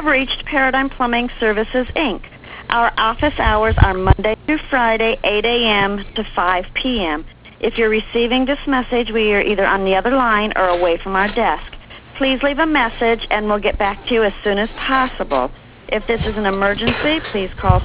have reached Paradigm Plumbing Services, Inc. Our office hours are Monday through Friday, 8 a.m. to 5 p.m. If you're receiving this message, we are either on the other line or away from our desk. Please leave a message and we'll get back to you as soon as possible. If this is an emergency, please call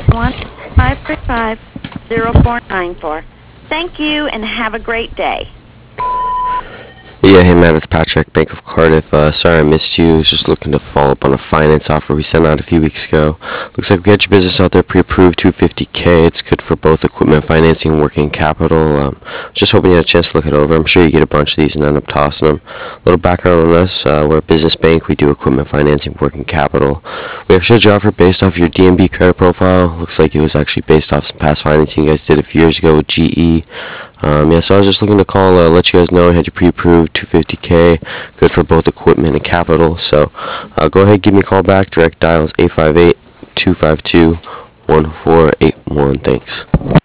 561-535-0494. Thank you and have a great day. Yeah, hey Matt, it's Patrick, Bank of Cardiff. Sorry I missed you. I was just looking to follow up on a finance offer we sent out a few weeks ago. Looks like we got your business out there pre-approved, $250K. It's good for both equipment financing and working capital. Just hoping you had a chance to look it over. I'm sure you get a bunch of these and end up tossing them. A little background on us. We're a business bank. We do equipment financing, working capital. We actually had your offer based off your DNB credit profile. Looks like it was actually based off some past financing you guys did a few years ago with GE. So I was just looking to call, let you guys know I had you pre-approved, $250K, good for both equipment and capital. So go ahead, give me a call back. Direct dial is 858-252-1481. Thanks.